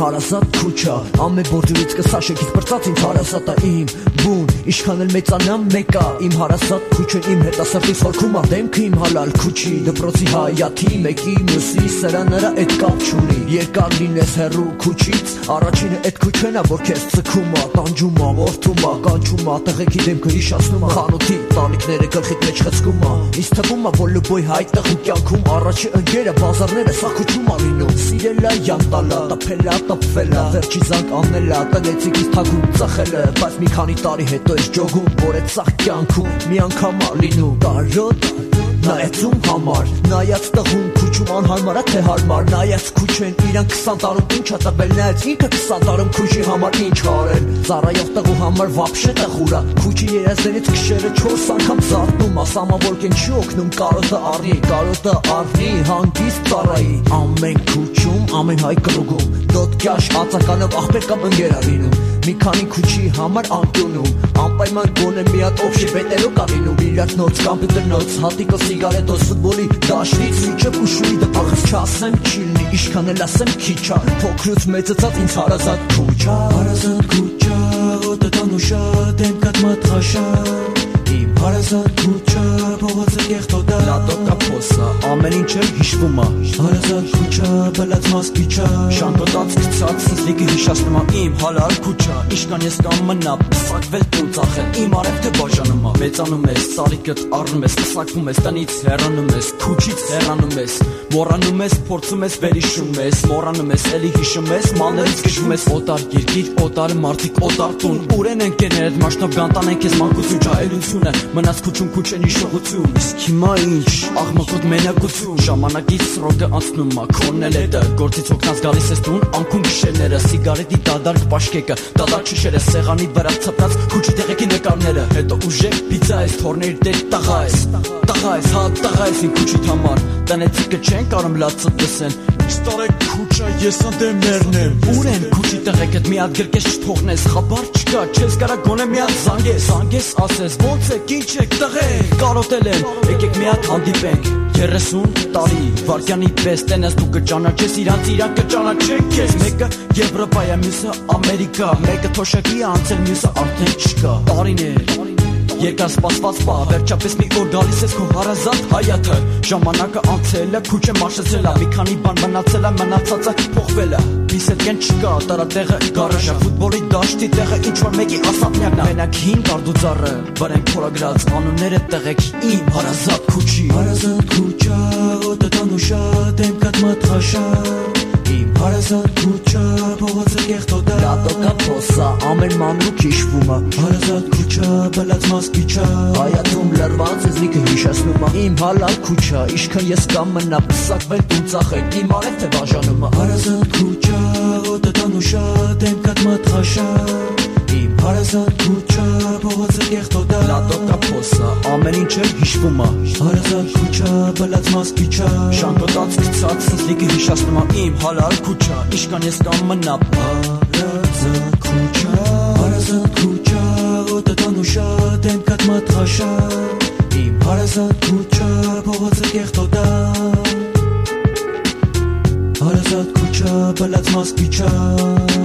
հարազատ քուչա ամեն բորդուրից կսաշեքից բրծած ինձ հարազատա իմ բուն Իշքան էլ մեծանամ մեկա իմ հարազատ քուչեն իմ հետասրտից խորքում դեմքը իմ հալալ քուչի դպրոցի հայաթի մեկի մյուսի սրա նրա էդ կապ չունի երկար լինես հեռու քուչից առաջինը էդ քուչենա որ քեզ ցկում ա տանջում ա որդում ա կանչում ա տղեկի դեմքը հիշացնում ա խանութի տանիքները գլխիդ մեջ խցկում ա ինձ թվում ա որ լուբոյ հայտեղ ու կյանքում առաջի ընկերը բազարները սա քուչում ա լինում սիրելա յանտալա տփելա տփվելա վերջի զանգ անելա տնեցիք ինձ թագում ծխելը բայց մի քանի տարի հետո ես ջոգում որ այդ սաղ կյանքում մի անգամ ա լինում կարոտ նայածում համար նայած տղուն քուչում անհարմար թե հարմար նայած քուչեն իրան 20 տարում ինչ ա տվել նայած ինքը 20 տարում քուչի համար ինչ արել ծառայող տղու համար վապշե տխուրա քուչի երազներից քշերը 4 անգամ զարթնում ասամավորքեն չի օգնում կարոտը առնի հանգիստ ծառայի ամեն քուչում ամեն հայ կրուգում դոտկյաշ ածականով աղբեր կամ ընկեր ա լինում մի քանի քուչի համար անկյունում անպայման գոնե մի հատ օբշի բետերո կա լինում իրար նոց կամպյուտեր նոց հատիկը սիգարետոս ֆուտբոլի դաշտից մինչև ուշուի դպախս չասեմ չիլնի իշքան էլ ասեմ քիչա փոքրուց մեծացած ինձ հարազատ քուչա օտը տանուշա դեմ կատ մատխաշա իմ հարազատ քուչա փողոցը կեղտոդա լատո կապոսա ամեն ինչ էլ հիշվում ա հարազատ քուչա բլած մասկիչա շանկոտած գցած սլիկը հիշացնում ա իմ հալալ քուչա իշքան ես կամ մնա պսակվել տուն ծախել իմ արև թե բաժանում ա մեծանում ես սալիկդ առնում ես պսակվում ես տնից հեռանում ես քուչից հեռանում ես մոռանում ես փորձում ես վերհիշում ես մոռանում ես էլի հիշում ես մաններից գշում ես օտար երկիր օտար մարդիկ օտար տուն ուրեն ընկերներդ մաշնով գանտան են քեզ մանկություն ջահելությունը մնաց քուչում քուչեն իշխողություն իսկ հիմա ինչ աղմկոտ մենակություն ժամանակից սրոգը անցնում ա քոննել է դա գործից օգնած գալիս ես տուն անկում գիշերները սիգարետի դադարք պաշկեկը դադար շիշերը սեղանի վրա ցած քուչի տեղեկի նկարները հետո ուժեղ պիցա ես թորներ դեր տղա ես հա տղա ես ին քուչիդ համար տնեցիկը չեն կարում լացը դսեն Ստարեք քուչա ես անդեմներն եմ Ուր են քուչի տեղեկդ մի հատ գրկես չթողնես Խաբար չկա չես կարա գոնե մի հատ զանգես ասես ոնց եք ինչ եք տղեկ կարոտել եմ եկեք մի հատ հանդիպենք 30 տարի վարկյանի պես տենես դու կճանաչես իրանց իրան կճանաչեք քեզ մեկը Եվրոպա է մյուսը Ամերիկա մեկը թոշակի անցել մյուսը արդեն չկա տարիներ Երկար սպասված պա, վերջապես մի օր գալիս ես քո հարազատ հայաթը Ժամանակը անցել է, քուչը մաշեցել է Մի քանի բան մնացել է, մնացածը փոխվել է Իս հետ կեն չկա, տարատեղը գարաժը Ֆուտբոլի դաշտի տեղը ինչ-որ մեկի ասապնյակն է Մենակ հին կարդուծառը, վրեն փորագրած Անունները տեղեք իմ հարազատ քուչի Հարազատ քուչա, օտը տանուշա, դեմ կատ մատխաշա Իմ հարազատ քուչա, փողոցը կեղտոդա Լատո կապոսա, ամեն մանրուք հիշվում ա Հարազատ քուչա, բլած մասկիչա Հայաթում լրված ես լիքը հիշացնում ա Իմ հալալ քուչա, իշքան ես կամ մնա Պսակվել տուն ծախել, իմ արև թե բաժանում ա Հարազատ քուչա, օտը տանուշա, դեմ կատ մատխաշա Իմ հարազատ քուչա, փողոցը կեղտոդա Լատո կապոսա, ամեն ինչ էլ հիշվում ա Հարազատ քուչա, բլած մասկիչա Շանկոտած գցած սլիկը հիշացնում ա Իմ հալալ քուչա, իշքան ես կամ մնա Հարազատ քուչա, օտը տանուշա, դեմ կատ մատխաշա Իմ հարազատ քուչա, փողոցը կեղտոդա Հարազատ քուչա, բլած մասկիչա